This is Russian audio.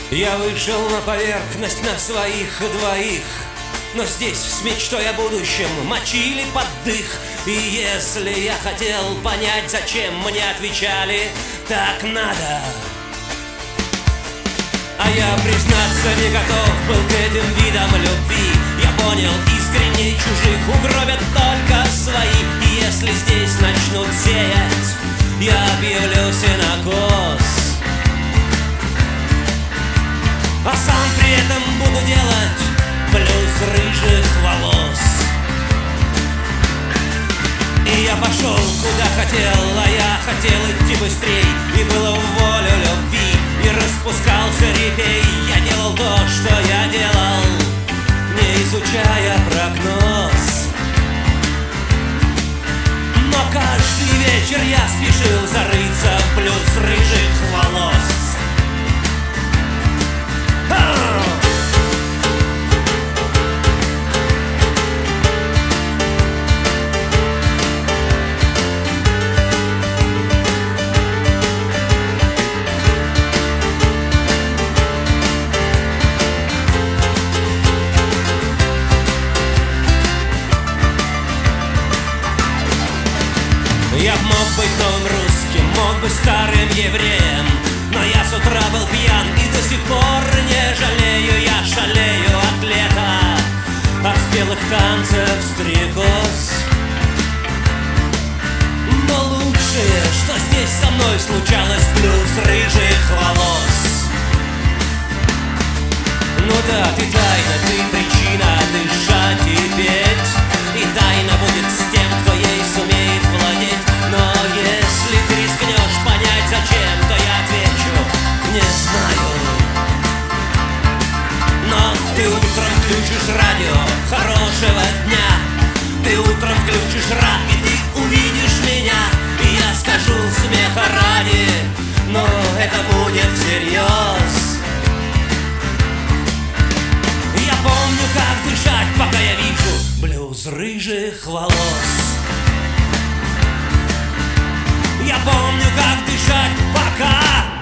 Я вышел на поверхность на своих двоих, но здесь с мечтой о будущем мочили под дых. И если я хотел понять, зачем мне отвечали «так надо», а я, признаться, не готов был к этим видам любви. Я понял, искренне чужих угробят только свои. И если здесь начнут сеять, я объявлю сенокос, а сам при этом буду делать блюз рыжих волос. И я пошел куда хотел, а я хотел идти быстрей. И было в волю любви, и распускался репей. Я делал то, что я делал, не изучая прогноз. Но каждый вечер я спешил зарыться в блюз рыжих волос. Я мог быть новым русским, мог быть старым евреем, но я с утра был пьян и до сих пор не жалею. Я шалею от лета, от спелых танцев стрекоз. Но лучшее, что здесь со мной случалось, блюз рыжих волос. Ну да, ты тайна, ты причина дышать и петь, и тайна будет с тем, кто ей сумеет владеть. Но если ты рискнешь понять, зачем, то я отвечу: не знаю. Но ты утром включишь радио хорошего дня, ты утром включишь рад, и ты увидишь меня. И я скажу смеха ради, но это будет всерьез. Я помню, как дышать, пока я вижу блюз рыжих волос. Я помню, как дышать, пока